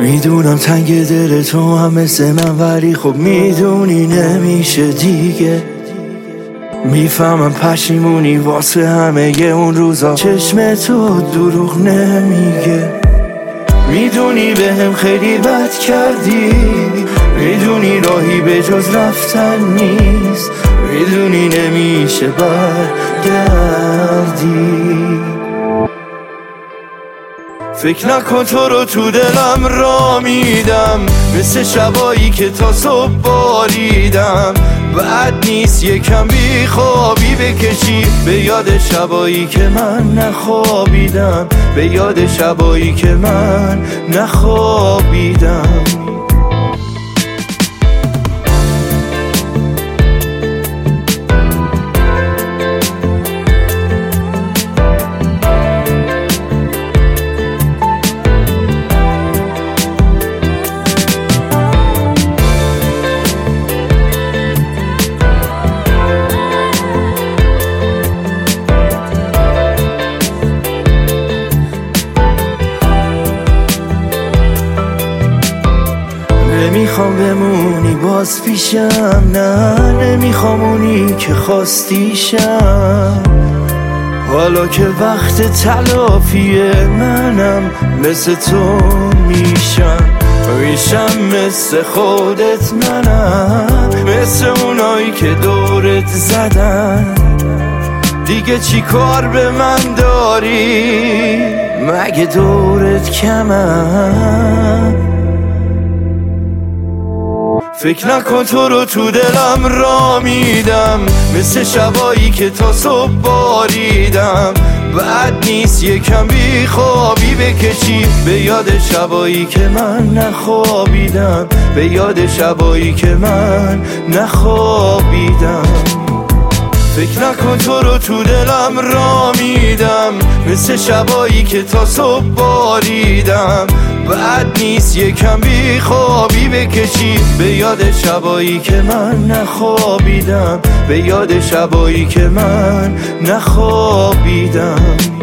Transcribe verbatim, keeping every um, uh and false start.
میدونم تنگ دل تو هم مثل من، ولی خب میدونی نمیشه دیگه. میفهمم پشیمونی واسه همه ی اون روزا، چشم تو دروغ نمیگه. میدونی بهم خیلی بد کردی، میدونی راهی به جز رفتن نیست، میدونی نمیشه برگردی. فکر نکن تو رو تو دلم را میدم، مثل شبایی که تا صبح باریدم. بعد نیست یکم بی خوابی بکشی به یاد شبایی که من نخوابیدم، به یاد شبایی که من نخوابیدم. نمیخوام بمونی باز پیشم، نه نمیخوام اونی که خواستیشم. حالا که وقت تلافیه منم مثل تو میشم، میشم مثل خودت منم، مثل اونایی که دورت زدن. دیگه چی کار به من داری؟ مگه دورت کمم؟ فکر نکن تو رو تو دلم را میدم، مثل شبایی که تا صبح باریدم. بعد نیست یکم بی خوابی بکشی به یاد شبایی که من نخوابیدم، به یاد شبایی که من نخوابیدم. فکر نکن تو رو تو دلم را میدم، مثل شبایی که تا صبح باریدم. بعد نیست یکم بی خوابی بکشی به یاد شبایی که من نخوابیدم، به یاد شبایی که من نخوابیدم.